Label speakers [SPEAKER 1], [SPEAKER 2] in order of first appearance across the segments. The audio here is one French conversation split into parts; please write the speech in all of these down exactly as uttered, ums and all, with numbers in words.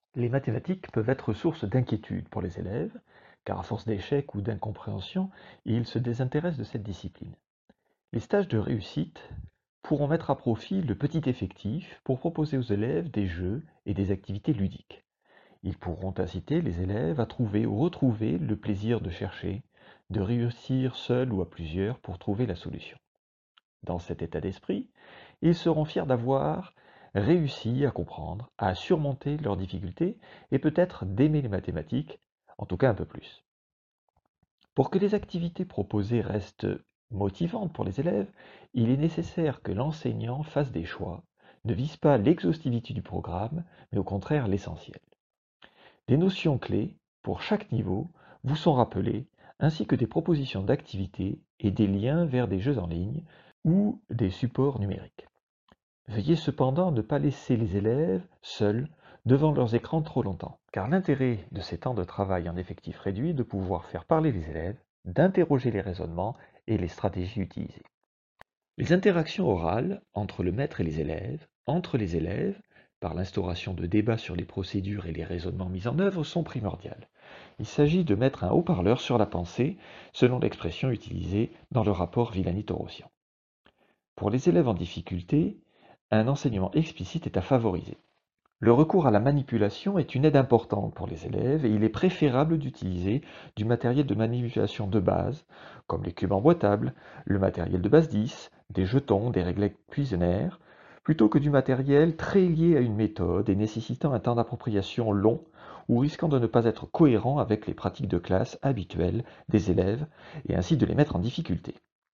[SPEAKER 1] Les mathématiques peuvent être source d'inquiétude pour les élèves, car à force d'échecs ou d'incompréhension, ils se désintéressent de cette discipline. Les stages de réussite pourront mettre à profit le petit effectif pour proposer aux élèves des jeux et des activités ludiques. Ils pourront inciter les élèves à trouver ou retrouver le plaisir de chercher, de réussir seul ou à plusieurs pour trouver la solution. Dans cet état d'esprit, ils seront fiers d'avoir réussi à comprendre, à surmonter leurs difficultés et peut-être d'aimer les mathématiques, en tout cas un peu plus. Pour que les activités proposées restent motivantes pour les élèves, il est nécessaire que l'enseignant fasse des choix, ne vise pas l'exhaustivité du programme, mais au contraire l'essentiel. Des notions clés pour chaque niveau vous sont rappelées, ainsi que des propositions d'activités et des liens vers des jeux en ligne ou des supports numériques. Veuillez cependant ne pas laisser les élèves seuls devant leurs écrans trop longtemps, car l'intérêt de ces temps de travail en effectif réduit est de pouvoir faire parler les élèves, d'interroger les raisonnements et les stratégies utilisées. Les interactions orales entre le maître et les élèves, entre les élèves, par l'instauration de débats sur les procédures et les raisonnements mis en œuvre, sont primordiales. Il s'agit de mettre un haut-parleur sur la pensée, selon l'expression utilisée dans le rapport Villani-Torossian. Pour les élèves en difficulté, un enseignement explicite est à favoriser. Le recours à la manipulation est une aide importante pour les élèves et il est préférable d'utiliser du matériel de manipulation de base, comme les cubes emboîtables, le matériel de base dix, des jetons, des réglettes cuisinaires, plutôt que du matériel très lié à une méthode et nécessitant un temps d'appropriation long ou risquant de ne pas être cohérent avec les pratiques de classe habituelles des élèves et ainsi de les mettre en difficulté.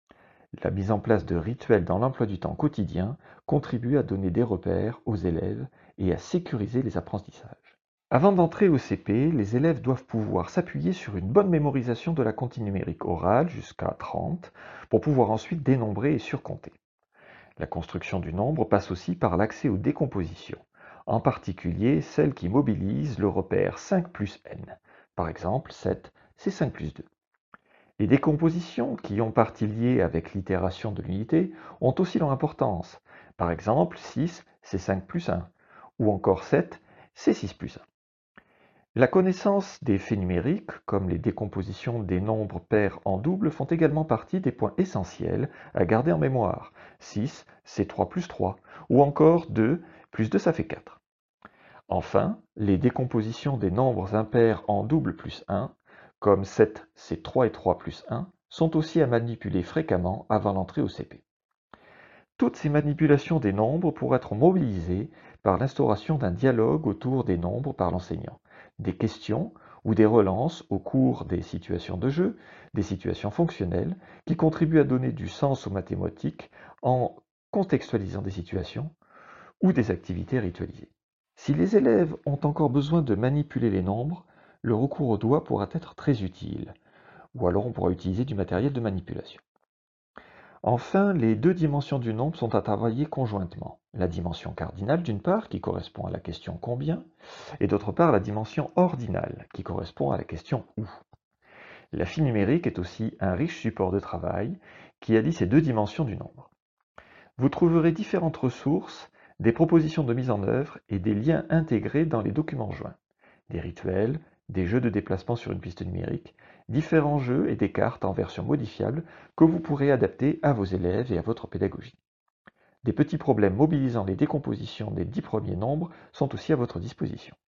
[SPEAKER 1] La mise en place de rituels dans l'emploi du temps quotidien contribue à donner des repères aux élèves et à sécuriser les apprentissages. Avant d'entrer au C P, les élèves doivent pouvoir s'appuyer sur une bonne mémorisation de la comptine numérique orale jusqu'à trente pour pouvoir ensuite dénombrer et surcompter. La construction du nombre passe aussi par l'accès aux décompositions, en particulier celles qui mobilisent le repère cinq plus n. Par exemple, sept, c'est cinq plus deux. Les décompositions, qui ont partie liée avec l'itération de l'unité, ont aussi leur importance. Par exemple, six, c'est cinq plus un, ou encore sept, c'est six plus un. La connaissance des faits numériques, comme les décompositions des nombres pairs en double, font également partie des points essentiels à garder en mémoire. six, c'est trois plus trois, ou encore deux, plus deux, ça fait quatre. Enfin, les décompositions des nombres impairs en double plus un, comme sept, c'est trois et trois plus un, sont aussi à manipuler fréquemment avant l'entrée au C P. Toutes ces manipulations des nombres pourraient être mobilisées par l'instauration d'un dialogue autour des nombres par l'enseignant, des questions ou des relances au cours des situations de jeu, des situations fonctionnelles, qui contribuent à donner du sens aux mathématiques en contextualisant des situations ou des activités ritualisées. Si les élèves ont encore besoin de manipuler les nombres, le recours au doigt pourra être très utile, ou alors on pourra utiliser du matériel de manipulation. Enfin, les deux dimensions du nombre sont à travailler conjointement. La dimension cardinale d'une part, qui correspond à la question combien, et d'autre part la dimension ordinale, qui correspond à la question où. La fille numérique est aussi un riche support de travail qui allie ces deux dimensions du nombre. Vous trouverez différentes ressources, des propositions de mise en œuvre et des liens intégrés dans les documents joints. Des rituels, des jeux de déplacement sur une piste numérique, différents jeux et des cartes en version modifiable que vous pourrez adapter à vos élèves et à votre pédagogie. Des petits problèmes mobilisant les décompositions des dix premiers nombres sont aussi à votre disposition.